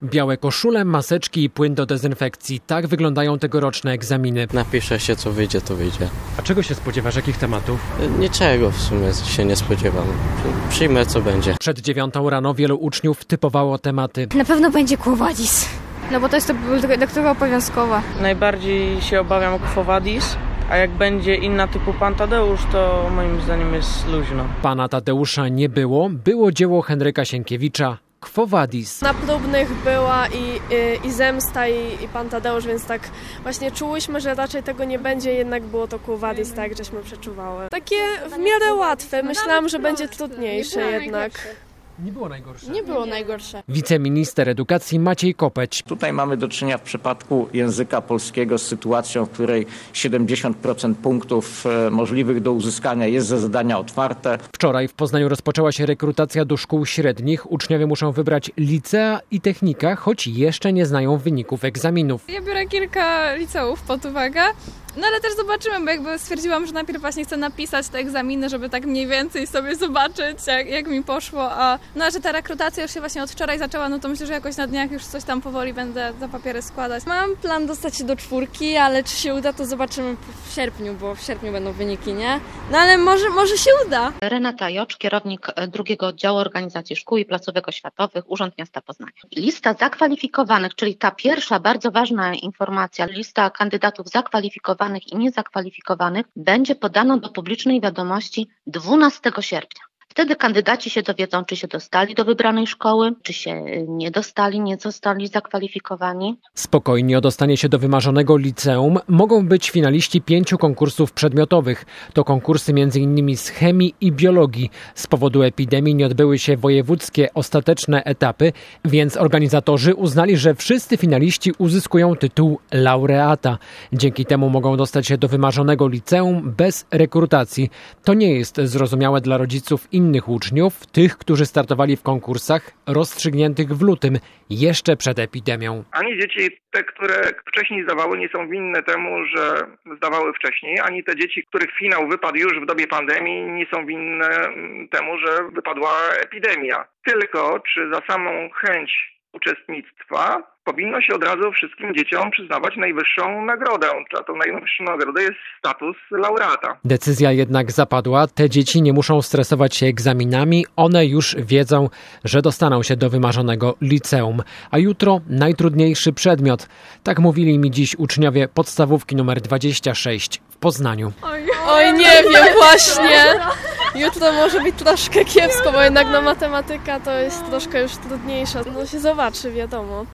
Białe koszule, maseczki i płyn do dezynfekcji. Tak wyglądają tegoroczne egzaminy. Napiszę się, co wyjdzie, to wyjdzie. A czego się spodziewasz? Jakich tematów? Niczego w sumie się nie spodziewam. Przyjmę, co będzie. Przed 9 rano wielu uczniów typowało tematy. Na pewno będzie Quo Vadis, no bo to jest to lektura obowiązkowa. Najbardziej się obawiam Quo Vadis, a jak będzie inna typu Pan Tadeusz, to moim zdaniem jest luźno. Pana Tadeusza nie było. Było dzieło Henryka Sienkiewicza. Quo Vadis. Na próbnych była i Zemsta i Pan Tadeusz, więc tak właśnie czułyśmy, że raczej tego nie będzie, jednak było to Quo Vadis, tak żeśmy przeczuwały. Takie w miarę łatwe, myślałam, że będzie trudniejsze jednak. Nie było najgorsze. Nie było najgorsze. Wiceminister edukacji Maciej Kopeć. Tutaj mamy do czynienia w przypadku języka polskiego z sytuacją, w której 70% punktów możliwych do uzyskania jest ze zadania otwarte. Wczoraj w Poznaniu rozpoczęła się rekrutacja do szkół średnich. Uczniowie muszą wybrać licea i technika, choć jeszcze nie znają wyników egzaminów. Ja biorę kilka liceów pod uwagę. No ale też zobaczymy, bo jakby stwierdziłam, że najpierw właśnie chcę napisać te egzaminy, żeby tak mniej więcej sobie zobaczyć, jak mi poszło, że ta rekrutacja już się właśnie od wczoraj zaczęła, no to myślę, że jakoś na dniach już coś tam powoli będę za papiery składać. Mam plan dostać się do 4, ale czy się uda, to zobaczymy w sierpniu, bo w sierpniu będą wyniki, nie? No ale może się uda. Renata Jocz, kierownik drugiego oddziału organizacji szkół i placówek oświatowych, Urząd Miasta Poznania. Lista zakwalifikowanych, czyli ta pierwsza bardzo ważna informacja, lista kandydatów zakwalifikowanych i niezakwalifikowanych będzie podana do publicznej wiadomości 12 sierpnia. Wtedy kandydaci się dowiedzą, czy się dostali do wybranej szkoły, czy się nie dostali, nie zostali zakwalifikowani. Spokojnie o dostanie się do wymarzonego liceum mogą być finaliści 5 konkursów przedmiotowych. To konkursy m.in. z chemii i biologii. Z powodu epidemii nie odbyły się wojewódzkie ostateczne etapy, więc organizatorzy uznali, że wszyscy finaliści uzyskują tytuł laureata. Dzięki temu mogą dostać się do wymarzonego liceum bez rekrutacji. To nie jest zrozumiałe dla rodziców innych uczniów, tych, którzy startowali w konkursach rozstrzygniętych w lutym, jeszcze przed epidemią. Ani dzieci, te, które wcześniej zdawały, nie są winne temu, że zdawały wcześniej, ani te dzieci, których finał wypadł już w dobie pandemii, nie są winne temu, że wypadła epidemia. Tylko czy za samą chęć uczestnictwa powinno się od razu wszystkim dzieciom przyznawać najwyższą nagrodę. A tą najwyższą nagrodę jest status laureata. Decyzja jednak zapadła. Te dzieci nie muszą stresować się egzaminami. One już wiedzą, że dostaną się do wymarzonego liceum. A jutro najtrudniejszy przedmiot. Tak mówili mi dziś uczniowie podstawówki nr 26 w Poznaniu. Oj, nie wiem właśnie. Jutro może być troszkę kiepsko, bo jednak matematyka to jest troszkę już trudniejsza. No się zobaczy, wiadomo.